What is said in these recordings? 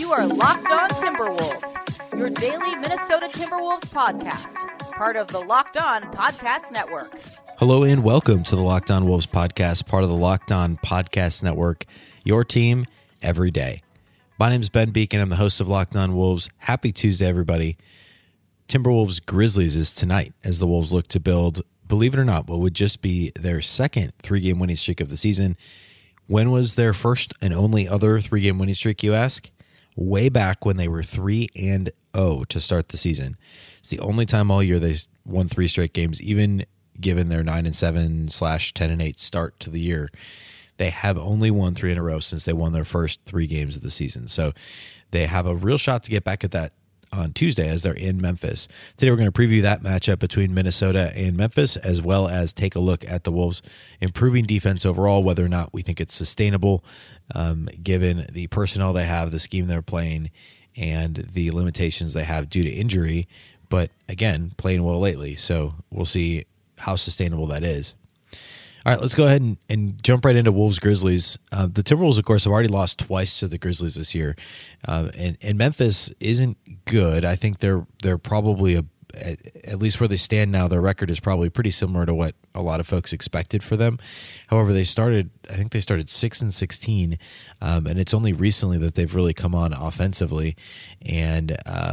You are Locked On Timberwolves, your daily Minnesota Timberwolves podcast, part of the Locked On Podcast Network. Hello and welcome to the Locked On Wolves podcast, part of the Locked On Podcast Network, your team every day. My name is Ben Beacon. I'm the host of Locked On Wolves. Happy Tuesday, everybody. Timberwolves Grizzlies is tonight as the Wolves look to build, believe it or not, what would just be their second three-game winning streak of the season. When was their first and only other three-game winning streak, you ask? Way back when they were 3-0 to start the season. It's the only time all year they won three straight games, even given their 9-7/10-8 start to the year. They have only won three in a row since they won their first three games of the season. So they have a real shot to get back at that on Tuesday as they're in Memphis. Today we're going to preview that matchup between Minnesota and Memphis, as well as take a look at the Wolves' improving defense overall, whether or not we think it's sustainable given the personnel they have, the scheme they're playing, and the limitations they have due to injury. But again, playing well lately, so we'll see how sustainable that is. All right, let's go ahead and jump right into Wolves-Grizzlies. The Timberwolves, of course, have already lost twice to the Grizzlies this year, and Memphis isn't good. I think they're probably, at least where they stand now, their record is probably pretty similar to what a lot of folks expected for them. However, I think they started 6-16, and it's only recently that they've really come on offensively, and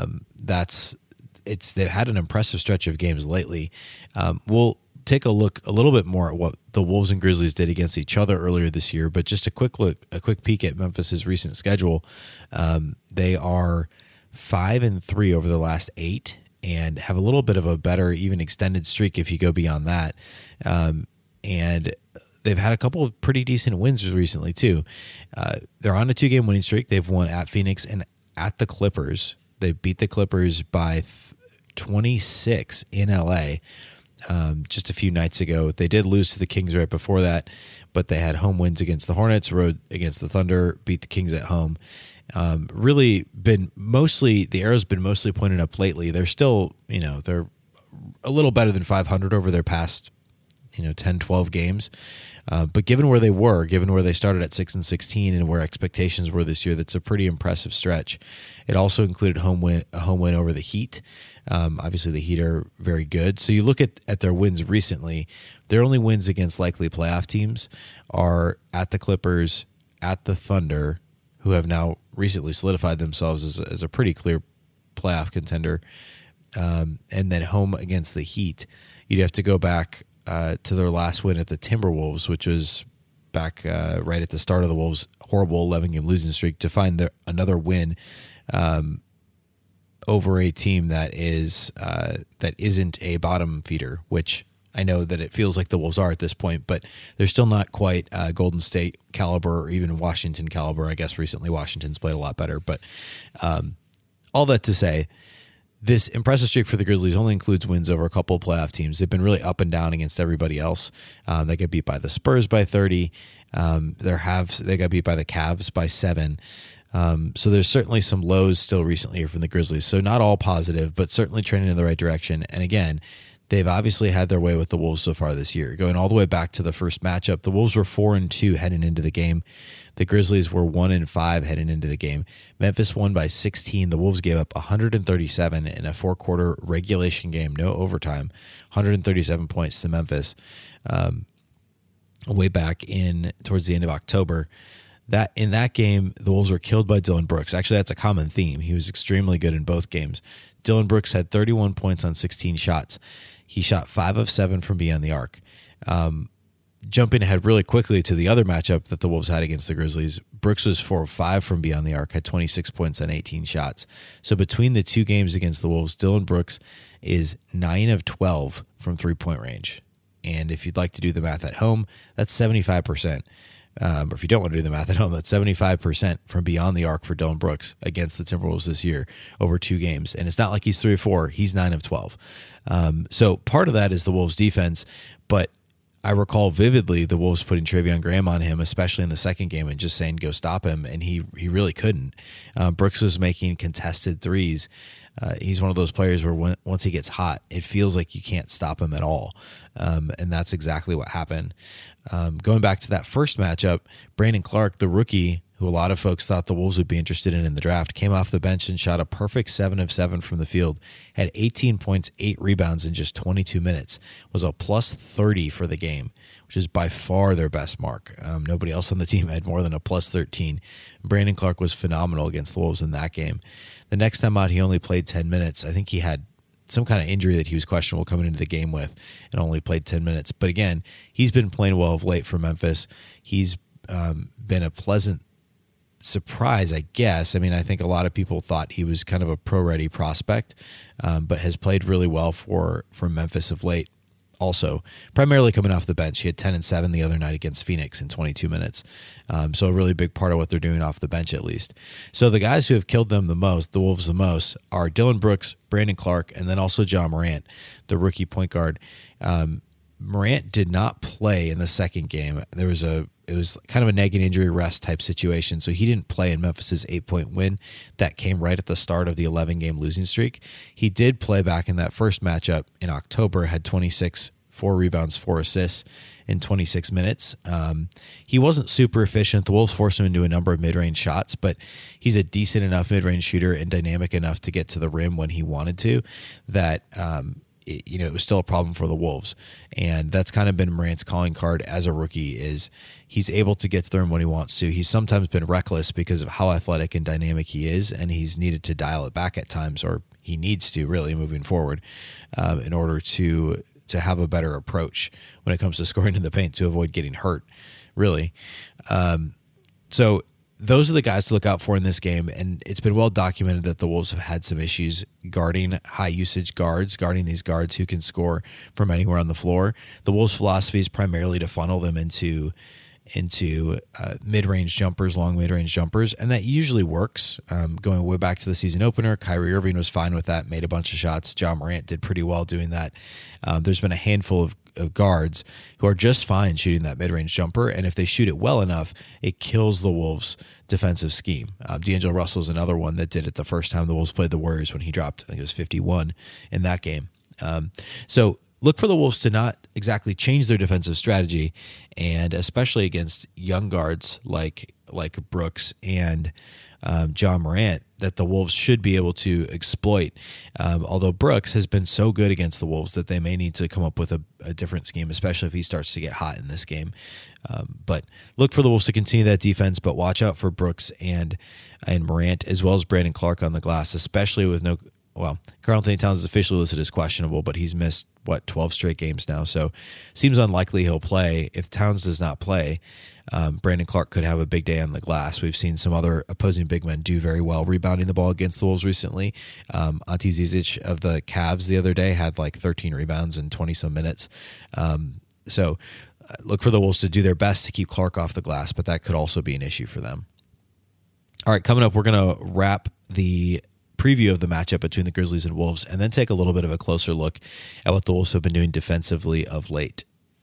they've had an impressive stretch of games lately. We'll take a look a little bit more at what the Wolves and Grizzlies did against each other earlier this year, but just a quick peek at Memphis's recent schedule. They are 5-3 over the last 8 and have a little bit of a better, even extended streak if you go beyond that. And they've had a couple of pretty decent wins recently too. They're on a 2-game winning streak. They've won at Phoenix and at the Clippers. They beat the Clippers by 26 in LA. Just a few nights ago. They did lose to the Kings right before that, but they had home wins against the Hornets, road against the Thunder, beat the Kings at home. Really been the arrow's been mostly pointed up lately. They're still, they're a little better than 500 over their past, 10, 12 games. But given where they started at 6-16 and where expectations were this year, that's a pretty impressive stretch. It also included a home win over the Heat. Obviously, the Heat are very good. So you look at their wins recently, their only wins against likely playoff teams are at the Clippers, at the Thunder, who have now recently solidified themselves as a pretty clear playoff contender, and then home against the Heat. You'd have to go back to their last win at the Timberwolves, which was back right at the start of the Wolves' horrible 11-game losing streak, to find another win over a team that isn't a bottom feeder, which I know that it feels like the Wolves are at this point, but they're still not quite Golden State caliber or even Washington caliber. I guess recently Washington's played a lot better, but all that to say, this impressive streak for the Grizzlies only includes wins over a couple of playoff teams. They've been really up and down against everybody else. They got beat by the Spurs by 30. They got beat by the Cavs by 7. So there's certainly some lows still recently here from the Grizzlies. So not all positive, but certainly trending in the right direction. And again, they've obviously had their way with the Wolves so far this year. Going all the way back to the first matchup, the Wolves were 4-2 heading into the game. The Grizzlies were 1-5 heading into the game. Memphis won by 16. The Wolves gave up 137 in a 4-quarter regulation game, no overtime, 137 points to Memphis way back towards the end of October. That in that game, the Wolves were killed by Dillon Brooks. Actually, that's a common theme. He was extremely good in both games. Dillon Brooks had 31 points on 16 shots. He shot 5 of 7 from beyond the arc. Jumping ahead really quickly to the other matchup that the Wolves had against the Grizzlies, Brooks was 4 of 5 from beyond the arc, had 26 points on 18 shots. So between the two games against the Wolves, Dillon Brooks is 9 of 12 from three-point range. And if you'd like to do the math at home, that's 75%. Or if you don't want to do the math at home, that's 75% from beyond the arc for Dillon Brooks against the Timberwolves this year over 2 games. And it's not like he's 3 of 4. He's 9 of 12. So part of that is the Wolves' defense, but I recall vividly the Wolves putting Treveon Graham on him, especially in the second game, and just saying, go stop him, and he really couldn't. Brooks was making contested threes. He's one of those players where once he gets hot, it feels like you can't stop him at all, and that's exactly what happened. Going back to that first matchup, Brandon Clark, the rookie, who a lot of folks thought the Wolves would be interested in the draft, came off the bench and shot a perfect 7 of 7 from the field, had 18 points, 8 rebounds in just 22 minutes, was a plus 30 for the game, which is by far their best mark. Nobody else on the team had more than a plus 13. Brandon Clarke was phenomenal against the Wolves in that game. The next time out, he only played 10 minutes. I think he had some kind of injury that he was questionable coming into the game with and only played 10 minutes. But again, he's been playing well of late for Memphis. He's been a pleasant surprise, I guess. I mean, I think a lot of people thought he was kind of a pro-ready prospect, but has played really well for Memphis of late. Also, primarily coming off the bench. He had 10 and 7 the other night against Phoenix in 22 minutes. So a really big part of what they're doing off the bench, at least. So the guys who have killed them the most, the Wolves the most, are Dillon Brooks, Brandon Clarke, and then also Ja Morant, the rookie point guard. Morant did not play in the second game. It was kind of a nagging injury rest type situation, so he didn't play in Memphis's 8-point win that came right at the start of the 11-game losing streak. He did play back in that first matchup in October, had 26, 4 rebounds, 4 assists in 26 minutes. He wasn't super efficient. The Wolves forced him into a number of mid-range shots, but he's a decent enough mid-range shooter and dynamic enough to get to the rim when he wanted to that it was still a problem for the Wolves. And that's kind of been Morant's calling card as a rookie, is he's able to get to the rim when he wants to. He's sometimes been reckless because of how athletic and dynamic he is, and he's needed to dial it back at times, or he needs to really moving forward in order to have a better approach when it comes to scoring in the paint to avoid getting hurt, really. So those are the guys to look out for in this game, and it's been well documented that the Wolves have had some issues guarding high-usage guards, guarding these guards who can score from anywhere on the floor. The Wolves' philosophy is primarily to funnel them into mid-range jumpers, long mid-range jumpers, and that usually works. Going way back to the season opener, Kyrie Irving was fine with that, made a bunch of shots. Ja Morant did pretty well doing that. There's been a handful of guards who are just fine shooting that mid-range jumper, and if they shoot it well enough, it kills the Wolves' defensive scheme. D'Angelo Russell is another one that did it the first time the Wolves played the Warriors when he dropped, I think it was 51 in that game. So look for the Wolves to not exactly change their defensive strategy, and especially against young guards like Brooks and Ja Morant, that the Wolves should be able to exploit. Although Brooks has been so good against the Wolves that they may need to come up with a different scheme, especially if he starts to get hot in this game. But look for the Wolves to continue that defense, but watch out for Brooks and Morant, as well as Brandon Clarke on the glass, especially with Karl-Anthony Towns is officially listed as questionable, but he's missed, 12 straight games now. So seems unlikely he'll play. If Towns does not play, Brandon Clarke could have a big day on the glass. We've seen some other opposing big men do very well rebounding the ball against the Wolves recently. Ante Zizic of the Cavs the other day had 13 rebounds in 20-some minutes. So look for the Wolves to do their best to keep Clarke off the glass, but that could also be an issue for them. All right, coming up, we're going to wrap the preview of the matchup between the Grizzlies and Wolves, and then take a little bit of a closer look at what the Wolves have been doing defensively of late.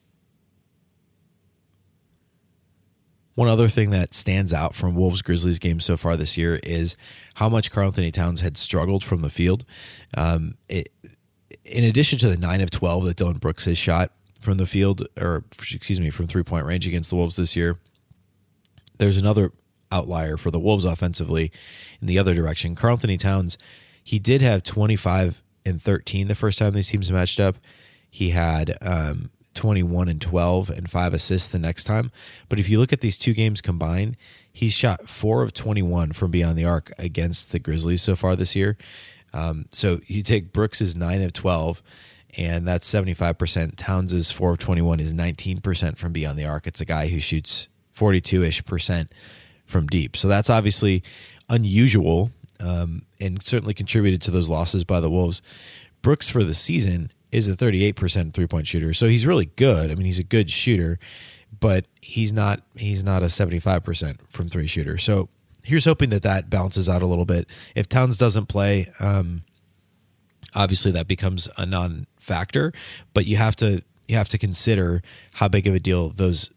One other thing that stands out from Wolves-Grizzlies games so far this year is how much Karl-Anthony Towns had struggled from the field. In addition to the 9 of 12 that Dillon Brooks has shot from the field, from 3-point range against the Wolves this year, there's another outlier for the Wolves offensively in the other direction. Karl-Anthony Towns, he did have 25 and 13 the first time these teams matched up. He had 21 and 12 and 5 assists the next time. But if you look at these two games combined, he's shot 4 of 21 from beyond the arc against the Grizzlies so far this year. So you take Brooks's 9 of 12, and that's 75%. Towns's 4 of 21 is 19% from beyond the arc. It's a guy who shoots 42-ish% from deep. So that's obviously unusual, and certainly contributed to those losses by the Wolves. Brooks for the season is a 38% three-point shooter. So he's really good. I mean, he's a good shooter, but he's not a 75% from three shooter. So here's hoping that balances out a little bit. If Towns doesn't play, obviously that becomes a non-factor, but you have to consider how big of a deal those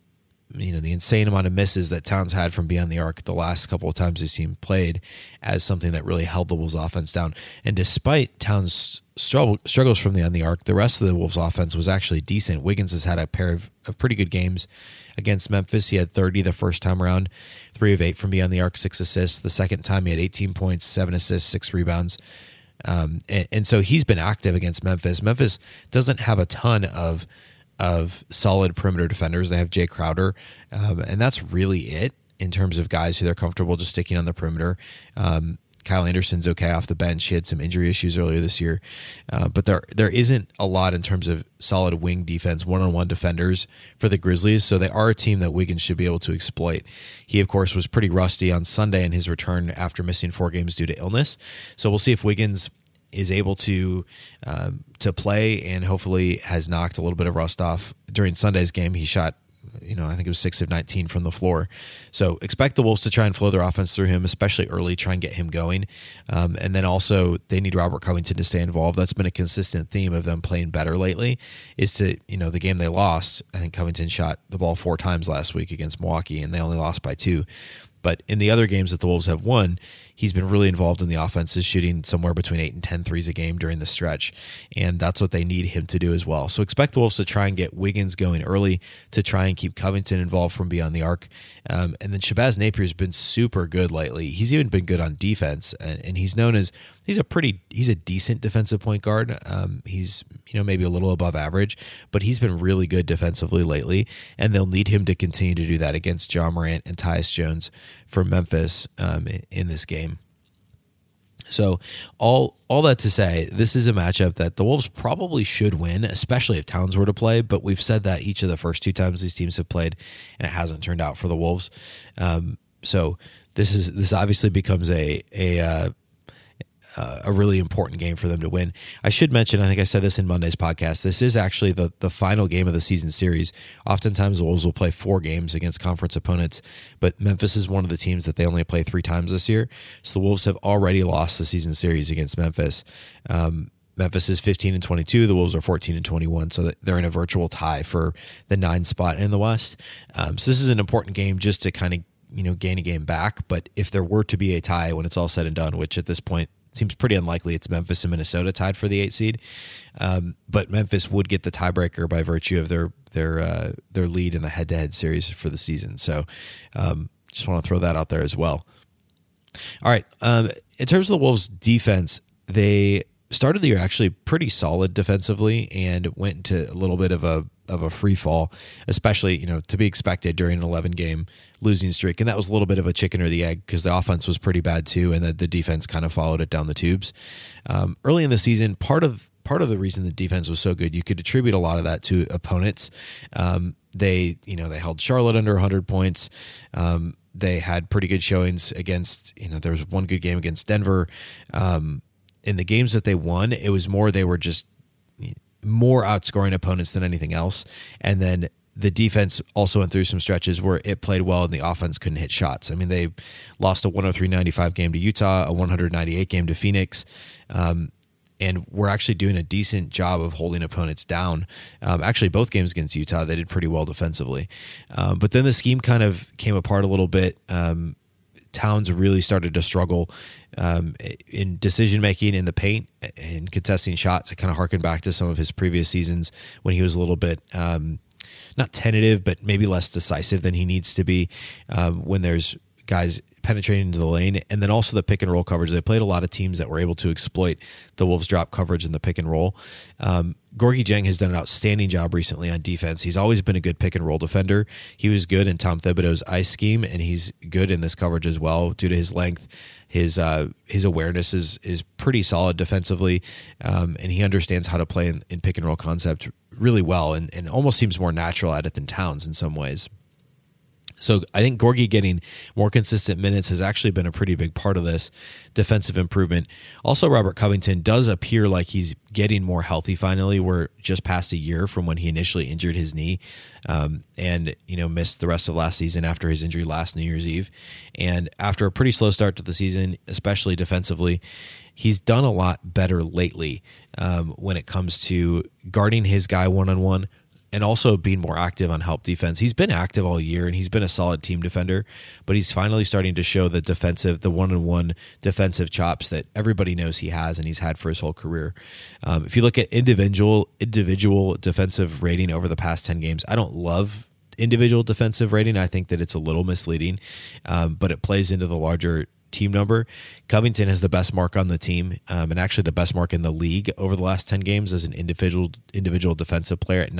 the insane amount of misses that Towns had from beyond the arc the last couple of times his team played as something that really held the Wolves offense down. And despite Towns' struggles from beyond the arc, the rest of the Wolves offense was actually decent. Wiggins has had a pair of pretty good games against Memphis. He had 30 the first time around, 3 of 8 from beyond the arc, 6 assists. The second time he had 18 points, 7 assists, 6 rebounds. And so he's been active against Memphis. Memphis doesn't have a ton of solid perimeter defenders. They have Jay Crowder, and that's really it in terms of guys who they're comfortable just sticking on the perimeter. Kyle Anderson's okay off the bench. He had some injury issues earlier this year, but there isn't a lot in terms of solid wing defense, one-on-one defenders for the Grizzlies, so they are a team that Wiggins should be able to exploit. He, of course, was pretty rusty on Sunday in his return after missing 4 games due to illness, so we'll see if Wiggins is able to play and hopefully has knocked a little bit of rust off. During Sunday's game, he shot, I think it was 6 of 19 from the floor. So expect the Wolves to try and flow their offense through him, especially early, try and get him going. And then also they need Robert Covington to stay involved. That's been a consistent theme of them playing better lately, is to, the game they lost, I think Covington shot the ball 4 times last week against Milwaukee, and they only lost by 2. But in the other games that the Wolves have won, he's been really involved in the offenses, shooting somewhere between 8 and 10 threes a game during the stretch. And that's what they need him to do as well. So expect the Wolves to try and get Wiggins going early, to try and keep Covington involved from beyond the arc. And then Shabazz Napier's been super good lately. He's even been good on defense. And he's known as, he's a decent defensive point guard. He's, maybe a little above average, but he's been really good defensively lately. And they'll need him to continue to do that against Ja Morant and Tyus Jones for Memphis in this game. So all that to say, this is a matchup that the Wolves probably should win, especially if Towns were to play, but we've said that each of the first 2 times these teams have played, and it hasn't turned out for the Wolves. So this obviously becomes a really important game for them to win. I should mention, I think I said this in Monday's podcast, this is actually the final game of the season series. Oftentimes the Wolves will play 4 games against conference opponents, but Memphis is one of the teams that they only play 3 times this year. So the Wolves have already lost the season series against Memphis. Memphis is 15-22. The Wolves are 14-21, so they're in a virtual tie for the 9 spot in the West. So this is an important game just to kind of gain a game back. But if there were to be a tie when it's all said and done, which at this point seems pretty unlikely, it's Memphis and Minnesota tied for the 8 seed. But Memphis would get the tiebreaker by virtue of their lead in the head-to-head series for the season. So just want to throw that out there as well. All right. In terms of the Wolves' defense, they started the year actually pretty solid defensively and went into a little bit of a free fall, especially, to be expected during an 11-game losing streak. And that was a little bit of a chicken or the egg because the offense was pretty bad too, and the defense kind of followed it down the tubes. Early in the season, part of the reason the defense was so good, you could attribute a lot of that to opponents. They held Charlotte under 100 points. They had pretty good showings against, there was one good game against Denver. In the games that they won, it was more they were just more outscoring opponents than anything else. And then the defense also went through some stretches where it played well and the offense couldn't hit shots. I mean, they lost a 103-95 game to Utah, a 198 game to Phoenix, and we're actually doing a decent job of holding opponents down. Actually, both games against Utah, they did pretty well defensively. But then the scheme kind of came apart a little bit. Towns really started to struggle in decision-making in the paint and contesting shots. It kind of harkened back to some of his previous seasons when he was a little bit, not tentative, but maybe less decisive than he needs to be when there's guys penetrating into the lane. And then also the pick and roll coverage. They played a lot of teams that were able to exploit the Wolves drop coverage in the pick and roll. Gorgui Dieng has done an outstanding job recently on defense. He's always been a good pick and roll defender. He was good in Tom Thibodeau's ice scheme, and he's good in this coverage as well due to his length. His awareness is pretty solid defensively, and he understands how to play in pick and roll concept really well, and almost seems more natural at it than Towns in some ways. So I think Gorgui getting more consistent minutes has actually been a pretty big part of this defensive improvement. Also, Robert Covington does appear like he's getting more healthy finally. We're just past a year from when he initially injured his knee and missed the rest of last season after his injury last New Year's Eve. And after a pretty slow start to the season, especially defensively, he's done a lot better lately when it comes to guarding his guy one-on-one, and also being more active on help defense. He's been active all year, and he's been a solid team defender, but he's finally starting to show the one-on-one defensive chops that everybody knows he has and he's had for his whole career. If you look at individual defensive rating over the past 10 games, I don't love individual defensive rating. I think that it's a little misleading, but it plays into the larger team number. Covington has the best mark on the team, and actually the best mark in the league over the last 10 games as an individual defensive player at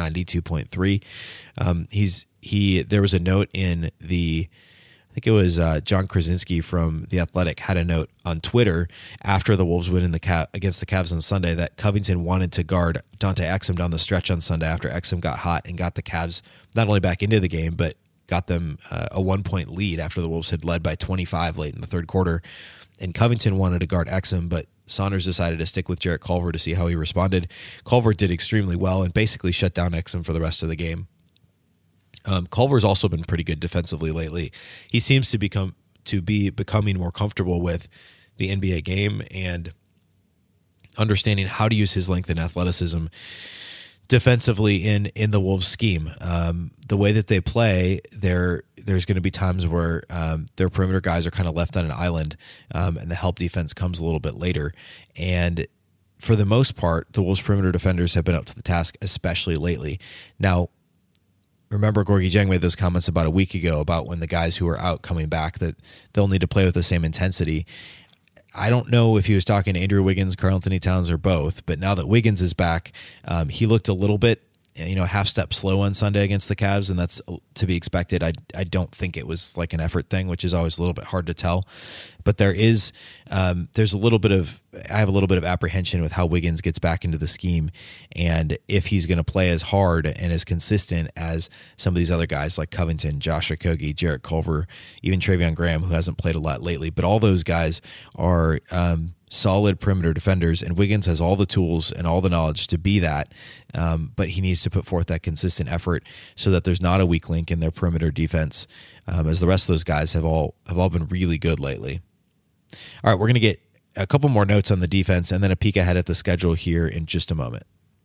92.3. There was a note in I think it was John Krasinski from The Athletic had a note on Twitter after the Wolves win against the Cavs on Sunday that Covington wanted to guard Dante Exum down the stretch on Sunday after Exum got hot and got the Cavs not only back into the game, but got them a 1-point lead after the Wolves had led by 25 late in the third quarter. And Covington wanted to guard Exum, but Saunders decided to stick with Jarrett Culver to see how he responded. Culver did extremely well and basically shut down Exum for the rest of the game. Culver's also been pretty good defensively lately. He seems to be becoming more comfortable with the NBA game and understanding how to use his length and athleticism defensively in the Wolves scheme. The way that they play, there's going to be times where their perimeter guys are kind of left on an island, and the help defense comes a little bit later. And for the most part, the Wolves perimeter defenders have been up to the task, especially lately. Now, remember Gorgui Dieng made those comments about a week ago about when the guys who are out coming back that they'll need to play with the same intensity. I don't know if he was talking to Andrew Wiggins, Karl-Anthony Towns, or both, but now that Wiggins is back, he looked a little bit, half step slow on Sunday against the Cavs, and that's to be expected. I don't think it was like an effort thing, which is always a little bit hard to tell. But there's I have a little bit of apprehension with how Wiggins gets back into the scheme, and if he's going to play as hard and as consistent as some of these other guys like Covington, Josh Okogie, Jarrett Culver, even Treveon Graham, who hasn't played a lot lately. But all those guys are solid perimeter defenders, and Wiggins has all the tools and all the knowledge to be that, but he needs to put forth that consistent effort so that there's not a weak link in their perimeter defense, as the rest of those guys have all been really good lately. All right, we're going to get a couple more notes on the defense and then a peek ahead at the schedule here in just a moment.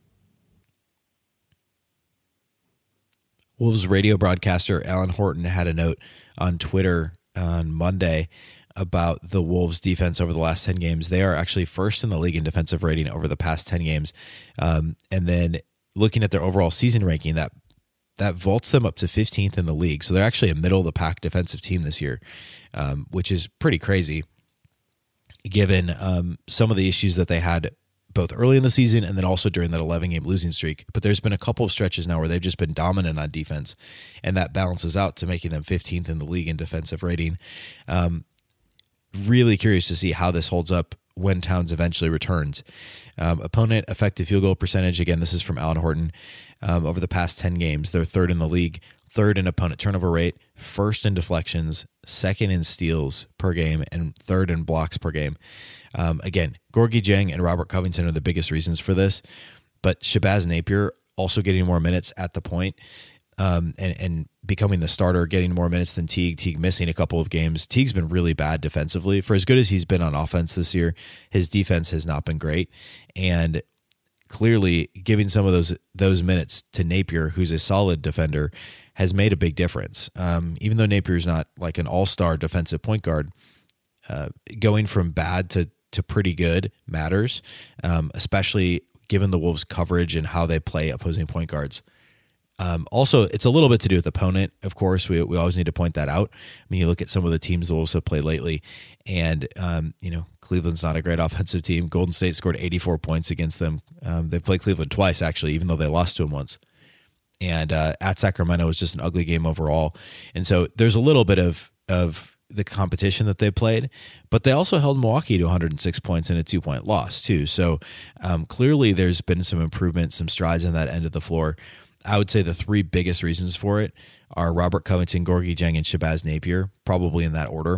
Wolves radio broadcaster Alan Horton had a note on Twitter on Monday about the Wolves defense over the last 10 games. They are actually first in the league in defensive rating over the past 10 games. And then looking at their overall season ranking, that vaults them up to 15th in the league. So they're actually a middle of the pack defensive team this year, which is pretty crazy given some of the issues that they had both early in the season and then also during that 11-game losing streak. But there's been a couple of stretches now where they've just been dominant on defense, and that balances out to making them 15th in the league in defensive rating. Really curious to see how this holds up when Towns eventually returns. Opponent effective field goal percentage, again, this is from Alan Horton, over the past 10 games, they're third in the league, third in opponent turnover rate, first in deflections, second in steals per game, and third in blocks per game. Again, Gorgui Dieng and Robert Covington are the biggest reasons for this, but Shabazz Napier also getting more minutes at the point, and becoming the starter, getting more minutes than Teague. Teague missing a couple of games. Teague's been really bad defensively. For as good as he's been on offense this year, his defense has not been great. And clearly giving some of those minutes to Napier, who's a solid defender, has made a big difference. Even though Napier's not like an all-star defensive point guard, going from bad to pretty good matters, especially given the Wolves' coverage and how they play opposing point guards. Also, it's a little bit to do with opponent. Of course, we always need to point that out. I mean, you look at some of the teams the Wolves have played lately, and Cleveland's not a great offensive team. Golden State scored 84 points against them. They played Cleveland twice, actually, even though they lost to them once. And at Sacramento, it was just an ugly game overall. And so there's a little bit of the competition that they played, but they also held Milwaukee to 106 points in a 2-point loss, too. So clearly there's been some improvement, some strides on that end of the floor. I would say the three biggest reasons for it are Robert Covington, Gorgui Dieng, and Shabazz Napier, probably in that order.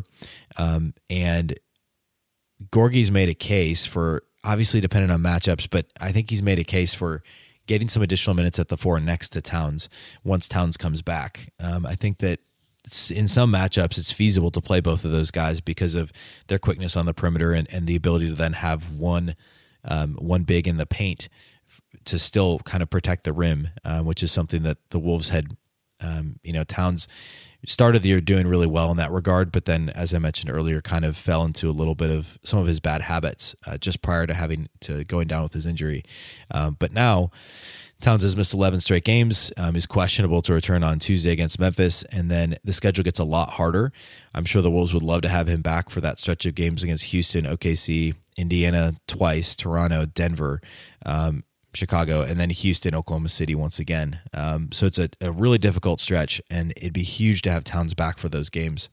And Gorgie's made a case for, obviously dependent on matchups, but I think he's made a case for getting some additional minutes at the 4 next to Towns once Towns comes back. I think that in some matchups it's feasible to play both of those guys because of their quickness on the perimeter and the ability to then have one big in the paint to still kind of protect the rim, which is something that the Wolves had. Towns started the year doing really well in that regard, but then, as I mentioned earlier, kind of fell into a little bit of some of his bad habits just prior to going down with his injury. But now Towns has missed 11 straight games, is questionable to return on Tuesday against Memphis, and then the schedule gets a lot harder. I'm sure the Wolves would love to have him back for that stretch of games against Houston, OKC, Indiana twice, Toronto, Denver, Chicago, and then Houston, Oklahoma City once again. So it's a really difficult stretch, and it'd be huge to have Towns back for those games.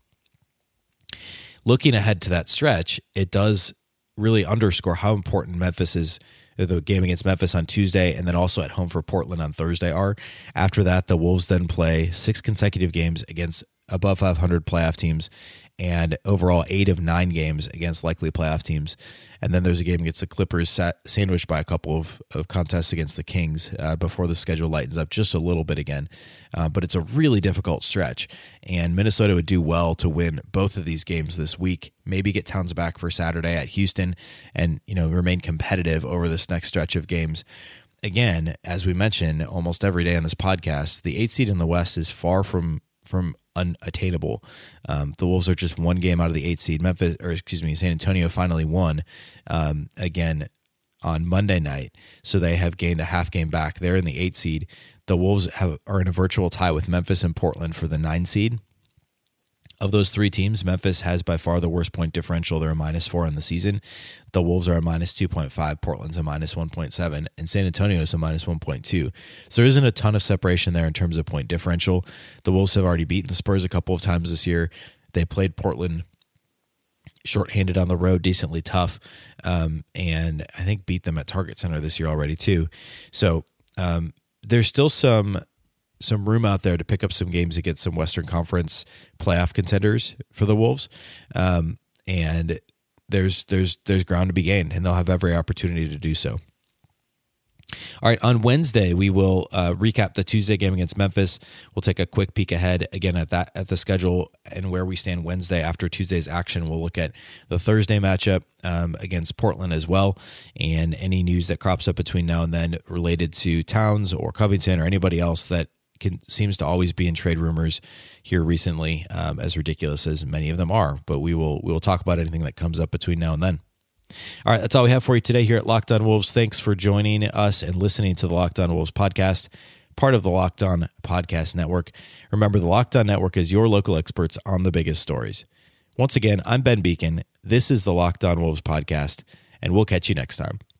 Looking ahead to that stretch, it does really underscore how important Memphis is. The game against Memphis on Tuesday, and then also at home for Portland on Thursday are. After that, the Wolves then play 6 consecutive games against above 500 playoff teams, and overall 8 of 9 games against likely playoff teams. And then there's a game against the Clippers sandwiched by a couple of contests against the Kings before the schedule lightens up just a little bit again. But it's a really difficult stretch, and Minnesota would do well to win both of these games this week, maybe get Towns back for Saturday at Houston, and remain competitive over this next stretch of games. Again, as we mention almost every day on this podcast, the 8th seed in the West is far from unattainable. The Wolves are just one game out of the 8th seed. San Antonio finally won again on Monday night, so they have gained a half game back. They're in the 8th seed. The Wolves are in a virtual tie with Memphis and Portland for the 9 seed. Of those 3 teams, Memphis has by far the worst point differential. They're a -4 in the season. The Wolves are a -2.5. Portland's a -1.7. And San Antonio is a -1.2. So there isn't a ton of separation there in terms of point differential. The Wolves have already beaten the Spurs a couple of times this year. They played Portland shorthanded on the road, decently tough, and I think beat them at Target Center this year already too. So there's still some room out there to pick up some games against some Western Conference playoff contenders for the Wolves, and there's ground to be gained, and they'll have every opportunity to do so. All right, on Wednesday we will recap the Tuesday game against Memphis. We'll take a quick peek ahead again at the schedule and where we stand Wednesday after Tuesday's action. We'll look at the Thursday matchup against Portland as well, and any news that crops up between now and then related to Towns or Covington or anybody else that seems to always be in trade rumors here recently, as ridiculous as many of them are. But we will talk about anything that comes up between now and then. All right, that's all we have for you today here at Locked On Wolves. Thanks for joining us and listening to the Locked On Wolves podcast, part of the Locked On Podcast Network. Remember, the Locked On Network is your local experts on the biggest stories. Once again, I'm Ben Beacon. This is the Locked On Wolves podcast, and we'll catch you next time.